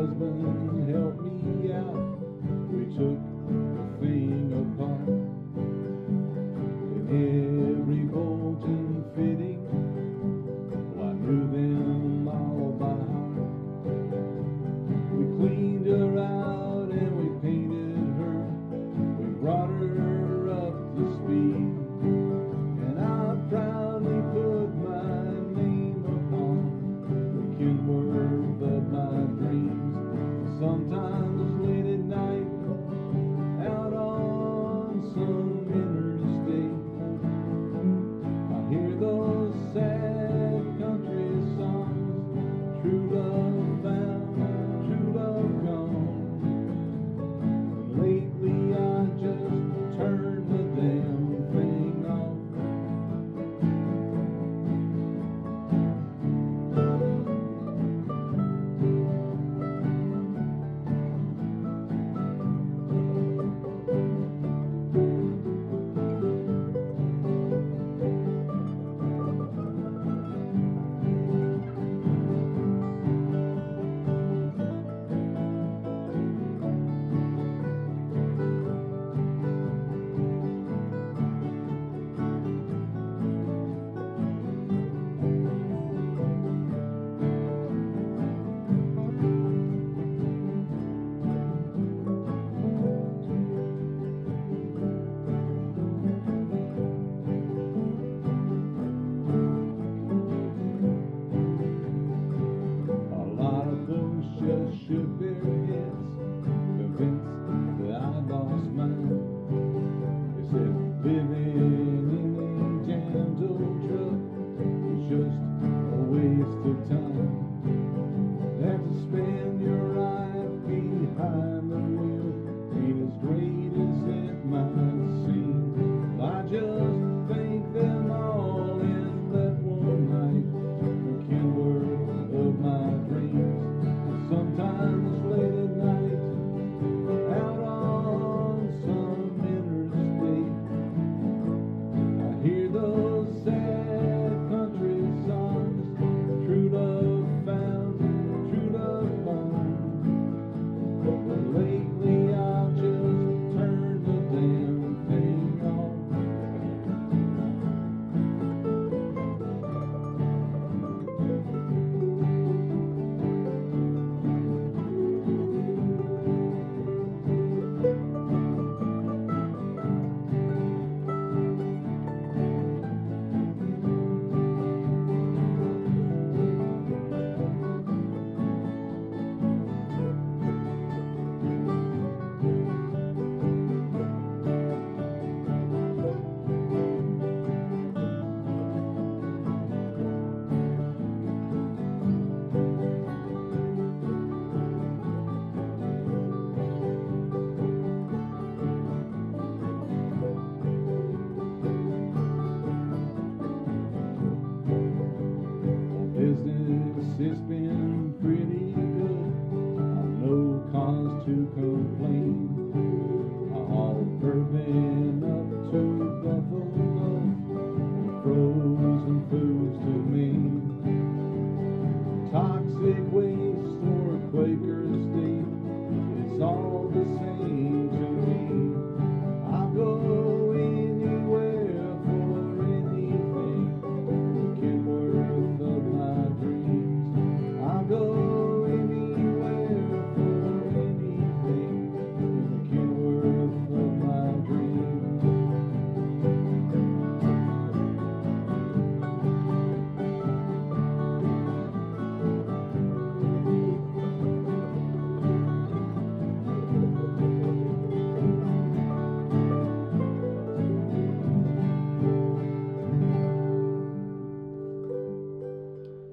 husband helped me out. We took the thing apart, and every bolt and fitting, well, I knew them all by heart. We cleaned her out and we painted her. We brought her up to speed, and I proudly put my name upon the Kenworth of my dreams. Sometimes late at night, out on some interstate, I hear those sad country songs, true love found, true love gone. And lately I just turned the damn thing off. Just shook their heads, convinced that I lost mine. They said living in a jammed old truck was just a waste of time. Have to spend your life behind the wheel ain't as great as it might seem. I just thank them all and let one night the Kenworth of my dreams. Sometimes late at night, out on some interstate, I hear those sad country songs, true love found, true love gone. But lately I've just turned the damn thing off. Business, it's been